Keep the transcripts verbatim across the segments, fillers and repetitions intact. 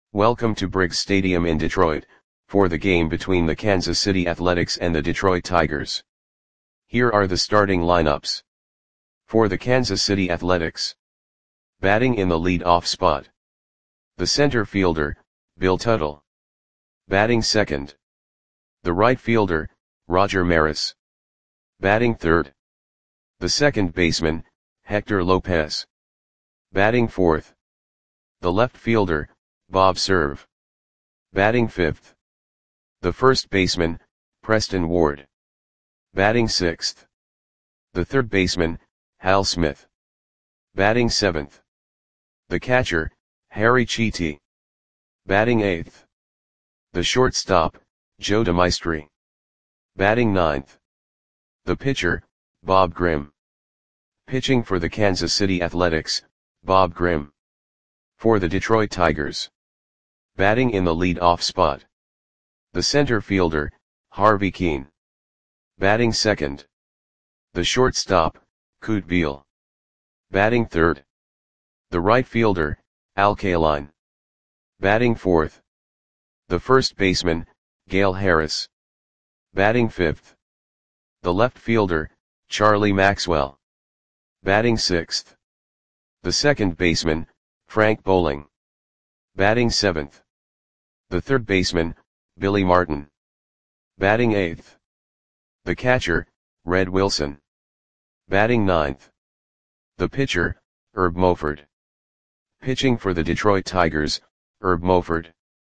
Welcome to Briggs Stadium in Detroit, for the game between the Kansas City Athletics and the Detroit Tigers. Here are the starting lineups. For the Kansas City Athletics. Batting in the lead-off spot. The center fielder, Bill Tuttle. Batting second. The right fielder, Roger Maris. Batting third. The second baseman, Hector Lopez. Batting fourth. The left fielder, Bob Cerv. Batting fifth. The first baseman, Preston Ward. Batting sixth. The third baseman, Hal Smith. Batting seventh. The catcher, Harry Chiti. Batting eighth. The shortstop, Joe DeMaestri. Batting ninth. The pitcher, Bob Grimm. Pitching for the Kansas City Athletics, Bob Grimm. For the Detroit Tigers. Batting in the lead-off spot. The center fielder, Harvey Kuenn. Batting second. The shortstop, Kute Beal. Batting third. The right fielder, Al Kaline. Batting fourth. The first baseman, Gale Harris. Batting fifth. The left fielder, Charlie Maxwell. Batting sixth. The second baseman, Frank Bowling. Batting seventh. The third baseman, Billy Martin. Batting eighth. The catcher, Red Wilson. Batting ninth. The pitcher, Herb Moford. Pitching for the Detroit Tigers, Herb Moford.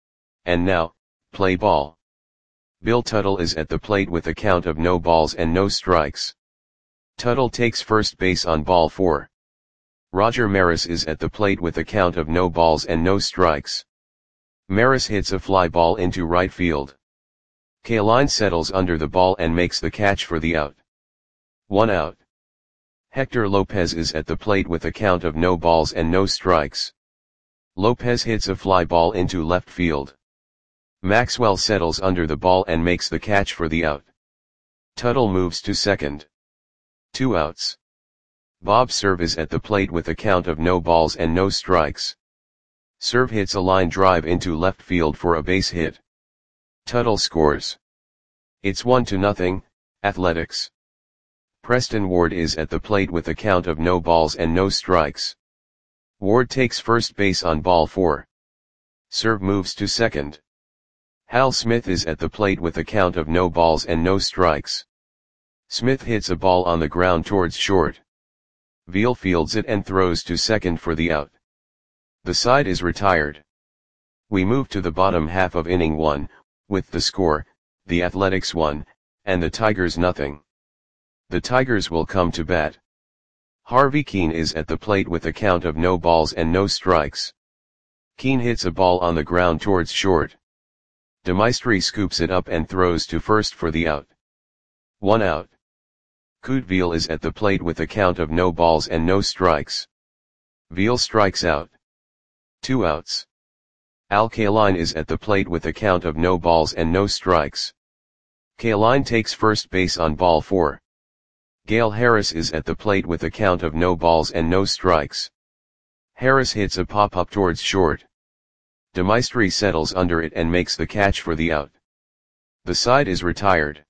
And now, play ball. Bill Tuttle is at the plate with a count of no balls and no strikes. Tuttle takes first base on ball four. Roger Maris is at the plate with a count of no balls and no strikes. Maris hits a fly ball into right field. Kaline settles under the ball and makes the catch for the out. One out. Hector Lopez is at the plate with a count of no balls and no strikes. Lopez hits a fly ball into left field. Maxwell settles under the ball and makes the catch for the out. Tuttle moves to second. Two outs. Bob Cerv is at the plate with a count of no balls and no strikes. Cerv hits a line drive into left field for a base hit. Tuttle scores. It's one to nothing, Athletics. Preston Ward is at the plate with a count of no balls and no strikes. Ward takes first base on ball four. Cerv moves to second. Hal Smith is at the plate with a count of no balls and no strikes. Smith hits a ball on the ground towards short. Veal fields it and throws to second for the out. The side is retired. We move to the bottom half of inning one, with the score, the Athletics one, and the Tigers nothing. The Tigers will come to bat. Harvey Kuenn is at the plate with a count of no balls and no strikes. Kuenn hits a ball on the ground towards short. DeMaestri scoops it up and throws to first for the out. One out. Kute Beal is at the plate with a count of no balls and no strikes. Veal strikes out. Two outs. Al Kaline is at the plate with a count of no balls and no strikes. Kaline takes first base on ball four. Gale Harris is at the plate with a count of no balls and no strikes. Harris hits a pop-up towards short. DeMaestri settles under it and makes the catch for the out. The side is retired.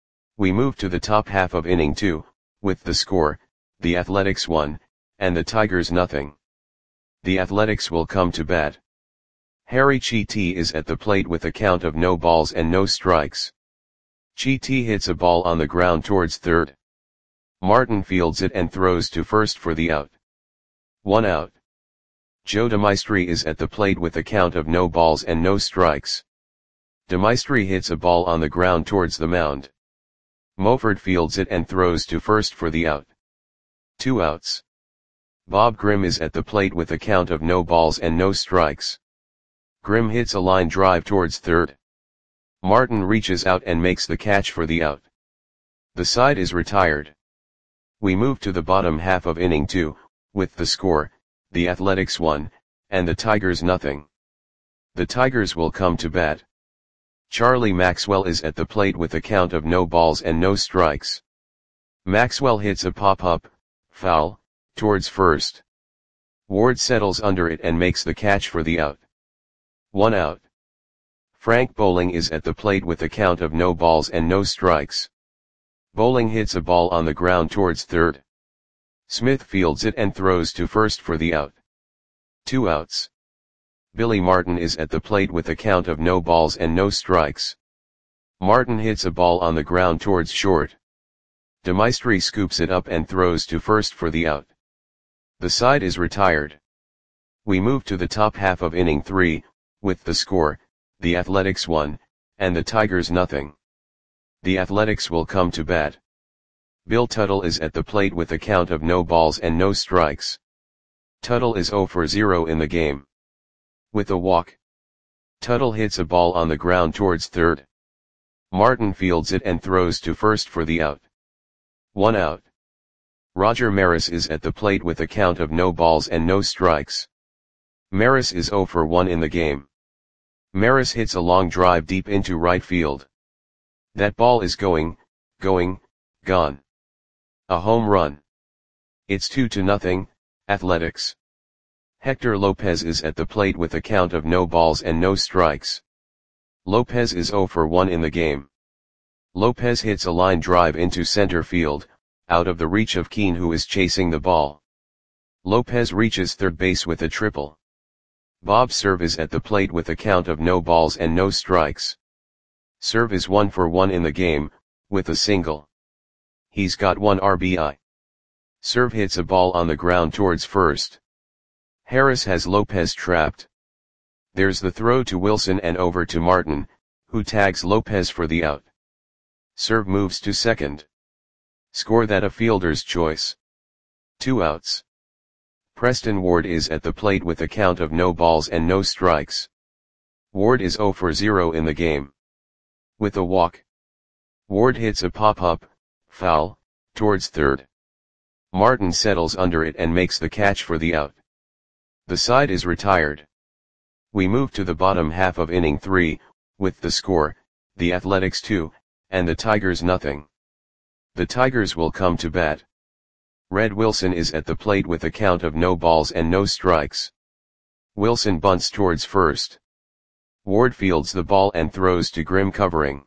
We move to the top half of inning two, with the score, the Athletics one, and the Tigers nothing. The Athletics will come to bat. Harry Chiti is at the plate with a count of no balls and no strikes. Chiti hits a ball on the ground towards third. Martin fields it and throws to first for the out. One out. Joe DeMaestri is at the plate with a count of no balls and no strikes. DeMaestri hits a ball on the ground towards the mound. Moford fields it and throws to first for the out. Two outs. Bob Grimm is at the plate with a count of no balls and no strikes. Grimm hits a line drive towards third. Martin reaches out and makes the catch for the out. The side is retired. We move to the bottom half of inning two, with the score, the Athletics one, and the Tigers nothing. The Tigers will come to bat. Charlie Maxwell is at the plate with a count of no balls and no strikes. Maxwell hits a pop-up, foul, towards first. Ward settles under it and makes the catch for the out. One out. Frank Bowling is at the plate with a count of no balls and no strikes. Bowling hits a ball on the ground towards third. Smith fields it and throws to first for the out. Two outs. Billy Martin is at the plate with a count of no balls and no strikes. Martin hits a ball on the ground towards short. DeMaestri scoops it up and throws to first for the out. The side is retired. We move to the top half of inning three, with the score, the Athletics one, and the Tigers nothing. The Athletics will come to bat. Bill Tuttle is at the plate with a count of no balls and no strikes. Tuttle is zero for zero in the game. With a walk. Tuttle hits a ball on the ground towards third. Martin fields it and throws to first for the out. One out. Roger Maris is at the plate with a count of no balls and no strikes. Maris is zero for one in the game. Maris hits a long drive deep into right field. That ball is going, going, gone. A home run. It's two to nothing, Athletics. Hector Lopez is at the plate with a count of no balls and no strikes. Lopez is zero for one in the game. Lopez hits a line drive into center field, out of the reach of Keane, who is chasing the ball. Lopez reaches third base with a triple. Bob Cerv is at the plate with a count of no balls and no strikes. Cerv is one for one in the game, with a single. He's got one R B I. Cerv hits a ball on the ground towards first. Harris has Lopez trapped. There's the throw to Wilson and over to Martin, who tags Lopez for the out. Cerv moves to second. Score that a fielder's choice. Two outs. Preston Ward is at the plate with a count of no balls and no strikes. Ward is zero for zero in the game. With a walk. Ward hits a pop-up, foul, towards third. Martin settles under it and makes the catch for the out. The side is retired. We move to the bottom half of inning three, with the score, the Athletics two, and the Tigers nothing. The Tigers will come to bat. Red Wilson is at the plate with a count of no balls and no strikes. Wilson bunts towards first. Ward fields the ball and throws to Grimm covering.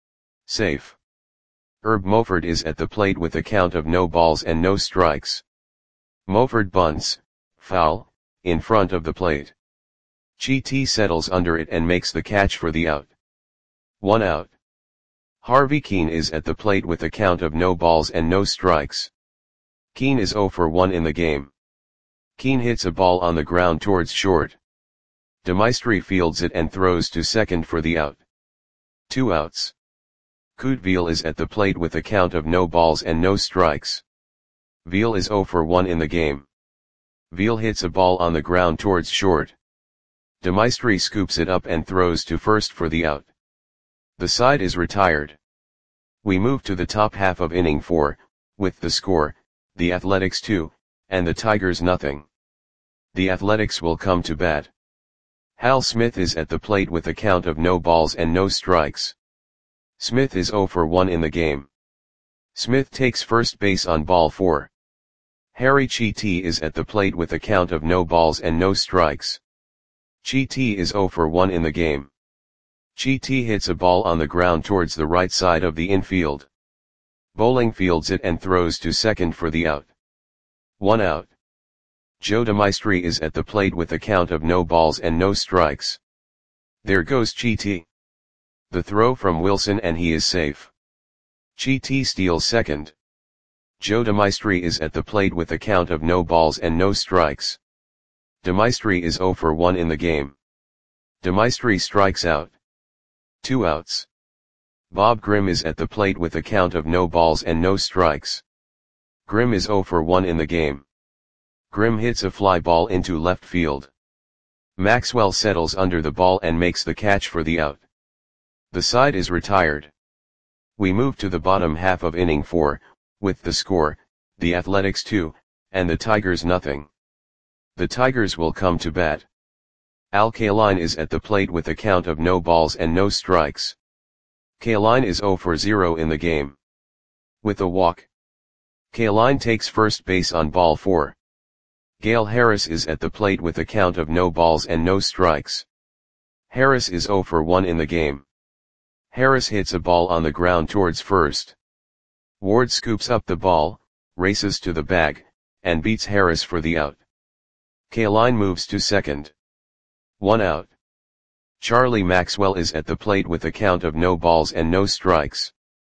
Safe. Herb Moford is at the plate with a count of no balls and no strikes. Moford bunts, foul, in front of the plate. Chiti settles under it and makes the catch for the out. One out. Harvey Keane is at the plate with a count of no balls and no strikes. Keane is zero for one in the game. Keane hits a ball on the ground towards short. DeMaestri fields it and throws to second for the out. Two outs. Couteville is at the plate with a count of no balls and no strikes. Veal is zero for one in the game. Veal hits a ball on the ground towards short. DeMaestri scoops it up and throws to first for the out. The side is retired. We move to the top half of inning four, with the score, the Athletics two, and the Tigers nothing. The Athletics will come to bat. Hal Smith is at the plate with a count of no balls and no strikes. Smith is zero for one in the game. Smith takes first base on ball four. Harry Chiti is at the plate with a count of no balls and no strikes. Chiti is zero for one in the game. Chiti hits a ball on the ground towards the right side of the infield. Bowling fields it and throws to second for the out. One out. Joe DeMaestri is at the plate with a count of no balls and no strikes. There goes Chiti. The throw from Wilson and he is safe. Chiti steals second. Joe DeMaestri is at the plate with a count of no balls and no strikes. DeMaestri is zero for one in the game. DeMaestri strikes out. Two outs. Bob Grimm is at the plate with a count of no balls and no strikes. Grimm is zero for one in the game. Grimm hits a fly ball into left field. Maxwell settles under the ball and makes the catch for the out. The side is retired. We move to the bottom half of inning four, with the score, the Athletics two, and the Tigers nothing. The Tigers will come to bat. Al Kaline is at the plate with a count of no balls and no strikes. Kaline is zero for zero in the game. With a walk. Kaline takes first base on ball four. Gale Harris is at the plate with a count of no balls and no strikes. Harris is zero for one in the game. Harris hits a ball on the ground towards first. Ward scoops up the ball, races to the bag, and beats Harris for the out. Kaline moves to second. One out. Charlie Maxwell is at the plate with a count of no balls and no strikes.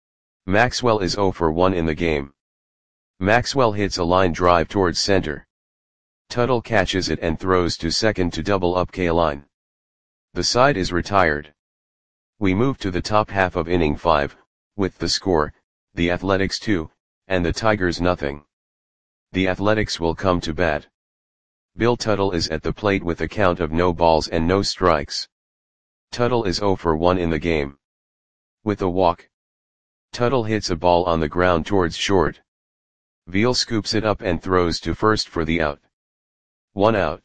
Maxwell is zero for one in the game. Maxwell hits a line drive towards center. Tuttle catches it and throws to second to double up Kaline. The side is retired. We move to the top half of inning five, with the score, the Athletics two, and the Tigers nothing. The Athletics will come to bat. Bill Tuttle is at the plate with a count of no balls and no strikes. Tuttle is zero for one in the game. With a walk. Tuttle hits a ball on the ground towards short. Veal scoops it up and throws to first for the out. One out.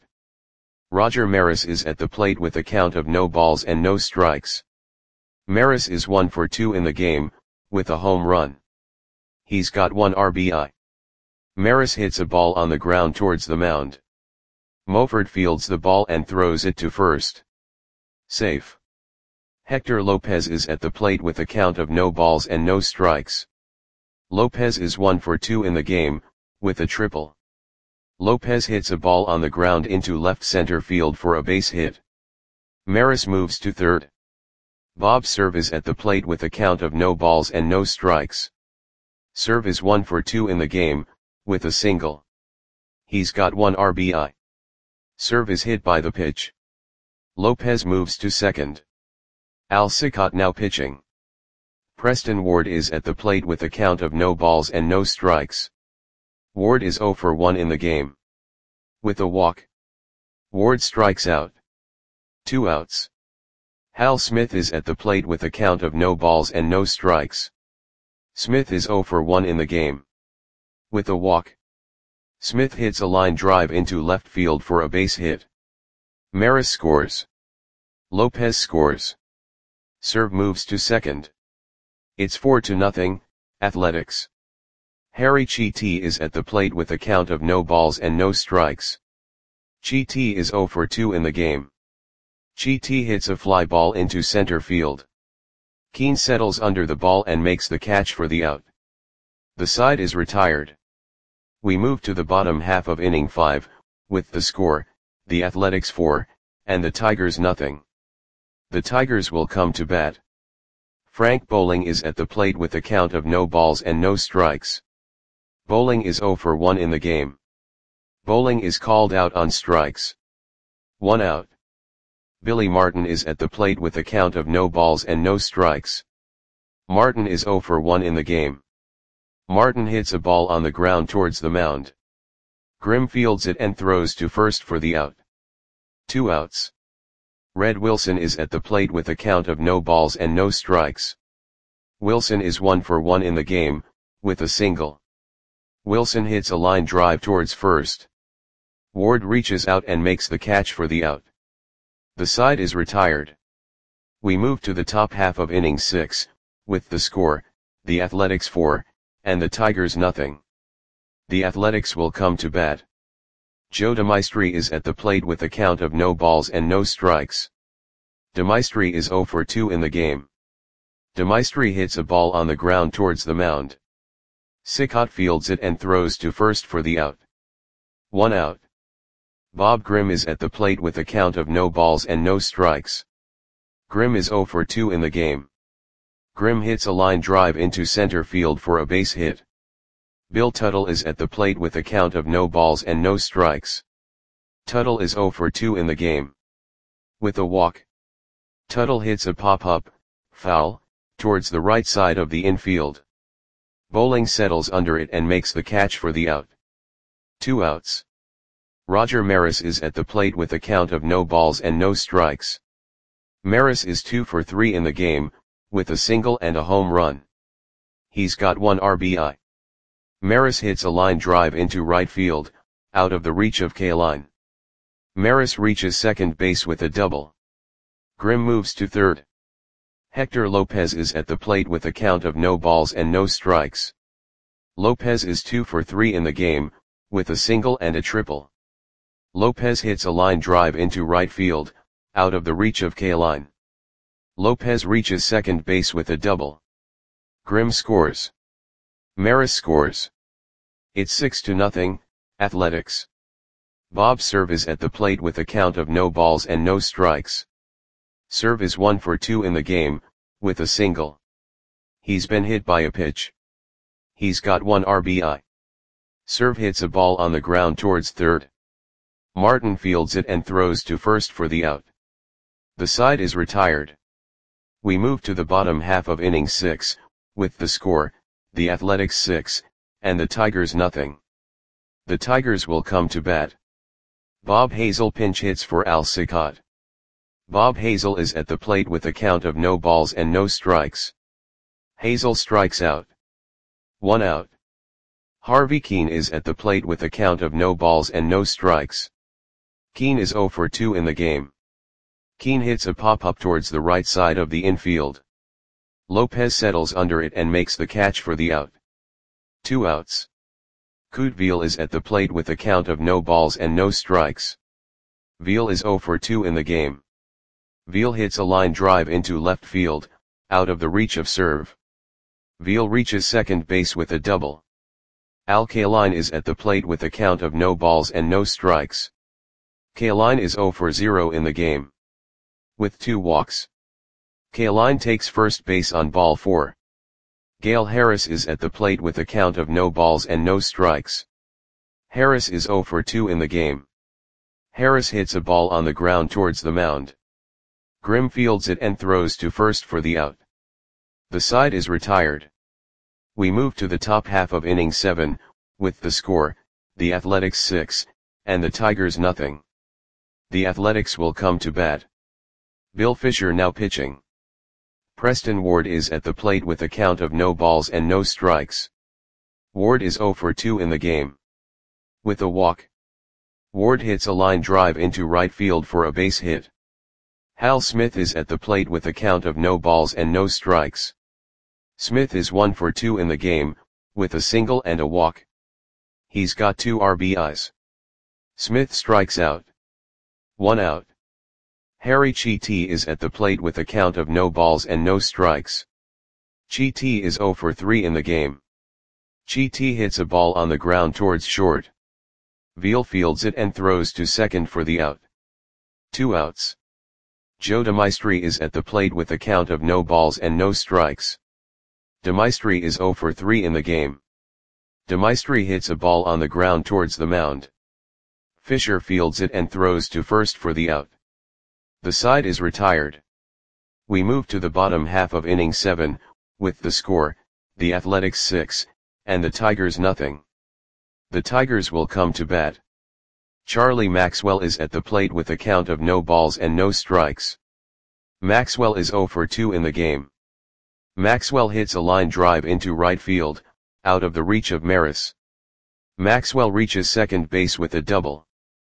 Roger Maris is at the plate with a count of no balls and no strikes. Maris is one for two in the game, with a home run. He's got one R B I. Maris hits a ball on the ground towards the mound. Moford fields the ball and throws it to first. Safe. Hector Lopez is at the plate with a count of no balls and no strikes. Lopez is one for two in the game, with a triple. Lopez hits a ball on the ground into left center field for a base hit. Maris moves to third. Bob Cerv is at the plate with a count of no balls and no strikes. Cerv is one for two in the game, with a single. He's got one R B I. Cerv is hit by the pitch. Lopez moves to second. Al Cicotte now pitching. Preston Ward is at the plate with a count of no balls and no strikes. Ward is zero for one in the game. With a walk. Ward strikes out. Two outs. Hal Smith is at the plate with a count of no balls and no strikes. Smith is zero for one in the game. With a walk. Smith hits a line drive into left field for a base hit. Maris scores. Lopez scores. Cerv moves to second. It's four to nothing, Athletics. Harry Chiti is at the plate with a count of no balls and no strikes. Chiti is zero for two in the game. Chiti hits a fly ball into center field. Keane settles under the ball and makes the catch for the out. The side is retired. We move to the bottom half of inning five, with the score, the Athletics four, and the Tigers nothing. The Tigers will come to bat. Frank Bowling is at the plate with a count of no balls and no strikes. Bowling is zero for one in the game. Bowling is called out on strikes. One out. Billy Martin is at the plate with a count of no balls and no strikes. Martin is zero for one in the game. Martin hits a ball on the ground towards the mound. Grimm fields it and throws to first for the out. Two outs. Red Wilson is at the plate with a count of no balls and no strikes. Wilson is one for one in the game, with a single. Wilson hits a line drive towards first. Ward reaches out and makes the catch for the out. The side is retired. We move to the top half of inning six, with the score, the Athletics four, and the Tigers nothing. The Athletics will come to bat. Joe DeMaestri is at the plate with a count of no balls and no strikes. DeMaestri is zero for two in the game. DeMaestri hits a ball on the ground towards the mound. Cicotte fields it and throws to first for the out. One out. Bob Grimm is at the plate with a count of no balls and no strikes. Grimm is zero for two in the game. Grimm hits a line drive into center field for a base hit. Bill Tuttle is at the plate with a count of no balls and no strikes. Tuttle is zero for two in the game. With a walk. Tuttle hits a pop-up, foul, towards the right side of the infield. Bowling settles under it and makes the catch for the out. Two outs. Roger Maris is at the plate with a count of no balls and no strikes. Maris is two for three in the game, with a single and a home run. He's got one R B I. Maris hits a line drive into right field, out of the reach of Kaline. Maris reaches second base with a double. Grimm moves to third. Hector Lopez is at the plate with a count of no balls and no strikes. Lopez is two for three in the game, with a single and a triple. Lopez hits a line drive into right field, out of the reach of Kaline. Lopez reaches second base with a double. Grimm scores. Maris scores. It's six to nothing, Athletics. Bob's serve is at the plate with a count of no balls and no strikes. Serve is one for two in the game, with a single. He's been hit by a pitch. He's got one R B I. Serve hits a ball on the ground towards third. Martin fields it and throws to first for the out. The side is retired. We move to the bottom half of inning six, with the score, the Athletics six, and the Tigers nothing. The Tigers will come to bat. Bob Hazel pinch hits for Al Cicotte. Bob Hazel is at the plate with a count of no balls and no strikes. Hazel strikes out. One out. Harvey Keene is at the plate with a count of no balls and no strikes. Keene is zero for two in the game. Keene hits a pop-up towards the right side of the infield. Lopez settles under it and makes the catch for the out. Two outs. Couteville is at the plate with a count of no balls and no strikes. Veal is zero for two in the game. Veal hits a line drive into left field, out of the reach of serve. Veal reaches second base with a double. Al Kaline is at the plate with a count of no balls and no strikes. Kaline is zero for zero in the game. With two walks. Kaline takes first base on ball four. Gale Harris is at the plate with a count of no balls and no strikes. Harris is zero for two in the game. Harris hits a ball on the ground towards the mound. Grimm fields it and throws to first for the out. The side is retired. We move to the top half of inning seven, with the score, the Athletics six, and the Tigers nothing. The Athletics will come to bat. Bill Fisher now pitching. Preston Ward is at the plate with a count of no balls and no strikes. Ward is zero for two in the game. With a walk. Ward hits a line drive into right field for a base hit. Hal Smith is at the plate with a count of no balls and no strikes. Smith is one for two in the game, with a single and a walk. He's got two R B Is. Smith strikes out. One out. Harry Chiti is at the plate with a count of no balls and no strikes. Chiti is zero for three in the game. Chiti hits a ball on the ground towards short. Veal fields it and throws to second for the out. Two outs. Joe DeMaestri is at the plate with a count of no balls and no strikes. DeMaestri is zero for three in the game. DeMaestri hits a ball on the ground towards the mound. Fisher fields it and throws to first for the out. The side is retired. We move to the bottom half of inning seven, with the score, the Athletics six, and the Tigers nothing. The Tigers will come to bat. Charlie Maxwell is at the plate with a count of no balls and no strikes. Maxwell is zero for two in the game. Maxwell hits a line drive into right field, out of the reach of Maris. Maxwell reaches second base with a double.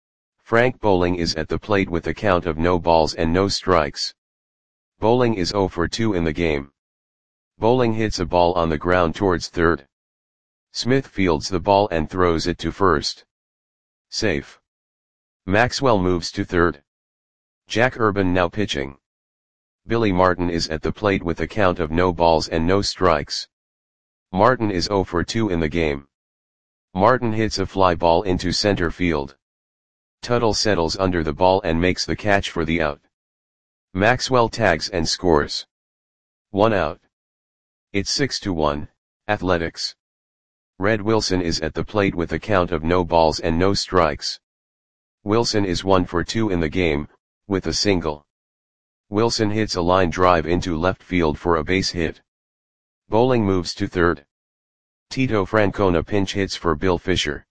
Frank Bowling is at the plate with a count of no balls and no strikes. Bowling is zero for two in the game. Bowling hits a ball on the ground towards third. Smith fields the ball and throws it to first. Safe. Maxwell moves to third. Jack Urban now pitching. Billy Martin is at the plate with a count of no balls and no strikes. Martin is zero for two in the game. Martin hits a fly ball into center field. Tuttle settles under the ball and makes the catch for the out. Maxwell tags and scores. One out. It's six to one, Athletics. Red Wilson is at the plate with a count of no balls and no strikes. Wilson is one for two in the game, with a single. Wilson hits a line drive into left field for a base hit. Bowling moves to third. Tito Francona pinch hits for Bill Fisher.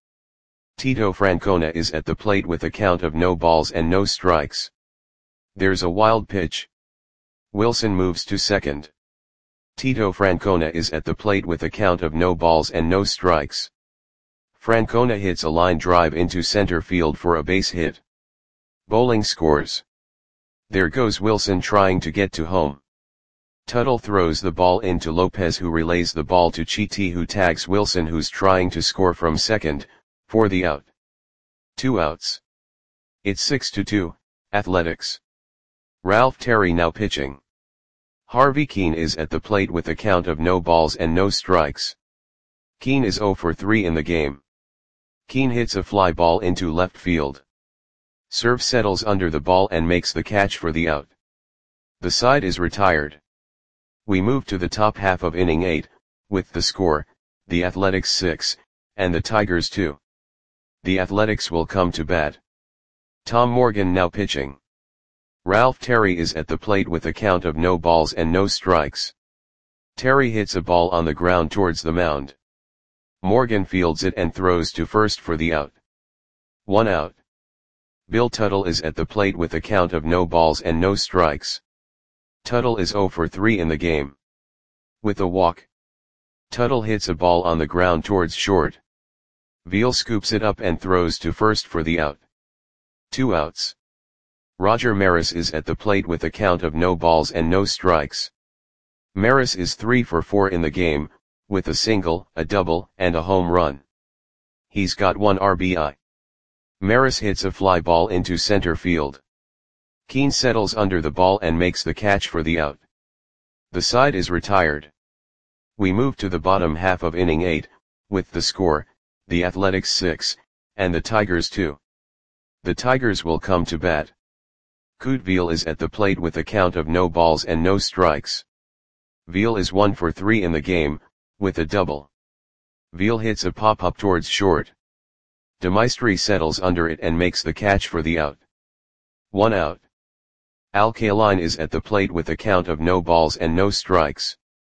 Tito Francona is at the plate with a count of no balls and no strikes. There's a wild pitch. Wilson moves to second. Tito Francona is at the plate with a count of no balls and no strikes. Francona hits a line drive into center field for a base hit. Bowling scores. There goes Wilson trying to get to home. Tuttle throws the ball into Lopez, who relays the ball to Chiti, who tags Wilson, who's trying to score from second, for the out. Two outs. It's six to two, Athletics. Ralph Terry now pitching. Harvey Keene is at the plate with a count of no balls and no strikes. Keene is zero for three in the game. Keene hits a fly ball into left field. Serve settles under the ball and makes the catch for the out. The side is retired. We move to the top half of inning eight, with the score, the Athletics six, and the Tigers two. The Athletics will come to bat. Tom Morgan now pitching. Ralph Terry is at the plate with a count of no balls and no strikes. Terry hits a ball on the ground towards the mound. Morgan fields it and throws to first for the out. One out. Bill Tuttle is at the plate with a count of no balls and no strikes. Tuttle is zero for three in the game. With a walk, Tuttle hits a ball on the ground towards short. Veal scoops it up and throws to first for the out. Two outs. Roger Maris is at the plate with a count of no balls and no strikes. Maris is three for four in the game, with a single, a double, and a home run. He's got one R B I. Maris hits a fly ball into center field. Keene settles under the ball and makes the catch for the out. The side is retired. We move to the bottom half of inning eight, with the score, the Athletics six, and the Tigers two. The Tigers will come to bat. Kute Veal is at the plate with a count of no balls and no strikes. Veal is one for three in the game, with a double. Veal hits a pop-up towards short. DeMaestri settles under it and makes the catch for the out. One out. Al Kaline is at the plate with a count of no balls and no strikes.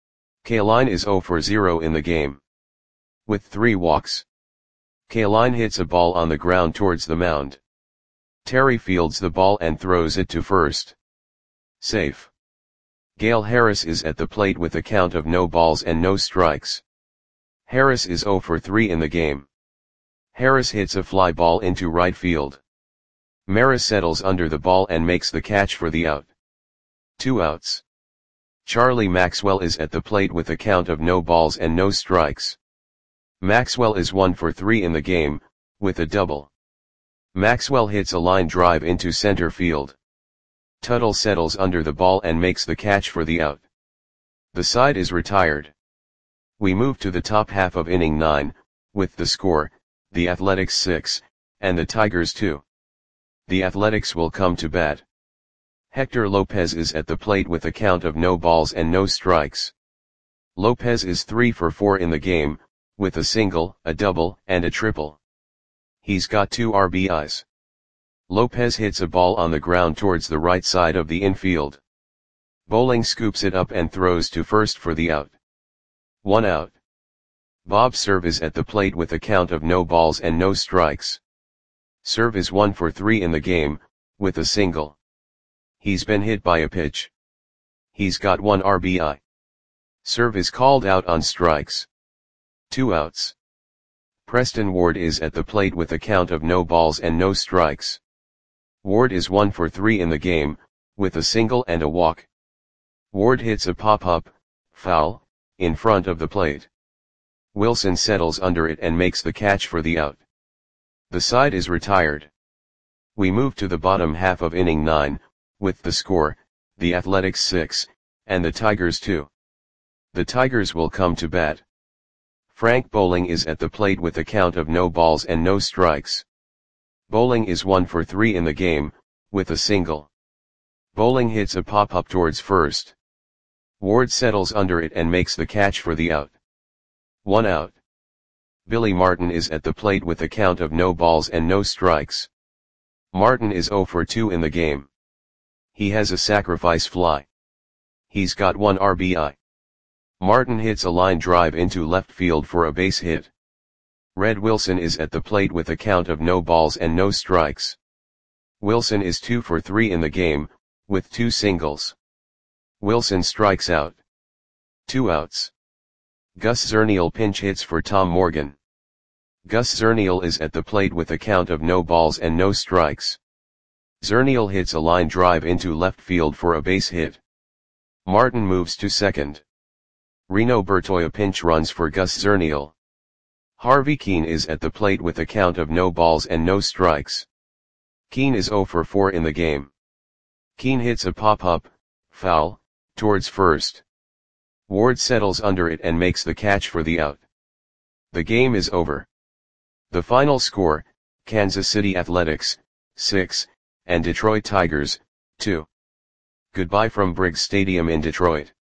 Kaline is zero for zero in the game. With three walks, Kaline hits a ball on the ground towards the mound. Terry fields the ball and throws it to first. Safe. Gale Harris is at the plate with a count of no balls and no strikes. Harris is zero for three in the game. Harris hits a fly ball into right field. Maris settles under the ball and makes the catch for the out. Two outs. Charlie Maxwell is at the plate with a count of no balls and no strikes. Maxwell is one for three in the game, with a double. Maxwell hits a line drive into center field. Tuttle settles under the ball and makes the catch for the out. The side is retired. We move to the top half of inning nine, with the score, the Athletics six, and the Tigers two. The Athletics will come to bat. Hector Lopez is at the plate with a count of no balls and no strikes. Lopez is three for four in the game, with a single, a double, and a triple. He's got two R B Is. Lopez hits a ball on the ground towards the right side of the infield. Bowling scoops it up and throws to first for the out. One out. Bob Cerv is at the plate with a count of no balls and no strikes. Cerv is one for three in the game, with a single. He's been hit by a pitch. He's got one R B I. Cerv is called out on strikes. Two outs. Preston Ward is at the plate with a count of no balls and no strikes. Ward is one for three in the game, with a single and a walk. Ward hits a pop-up, foul, in front of the plate. Wilson settles under it and makes the catch for the out. The side is retired. We move to the bottom half of inning nine, with the score, the Athletics six, and the Tigers two. The Tigers will come to bat. Frank Bowling is at the plate with a count of no balls and no strikes. Bowling is one for three in the game, with a single. Bowling hits a pop-up towards first. Ward settles under it and makes the catch for the out. One out. Billy Martin is at the plate with a count of no balls and no strikes. Martin is zero for two in the game. He has a sacrifice fly. He's got one R B I. Martin hits a line drive into left field for a base hit. Red Wilson is at the plate with a count of no balls and no strikes. Wilson is two for three in the game, with two singles. Wilson strikes out. Two outs. Gus Zernial pinch hits for Tom Morgan. Gus Zernial is at the plate with a count of no balls and no strikes. Zernial hits a line drive into left field for a base hit. Martin moves to second. Reno Bertoia pinch runs for Gus Zernial. Harvey Keene is at the plate with a count of no balls and no strikes. Keene is zero for four in the game. Keane hits a pop-up, foul, towards first. Ward settles under it and makes the catch for the out. The game is over. The final score, Kansas City Athletics, six, and Detroit Tigers, two. Goodbye from Briggs Stadium in Detroit.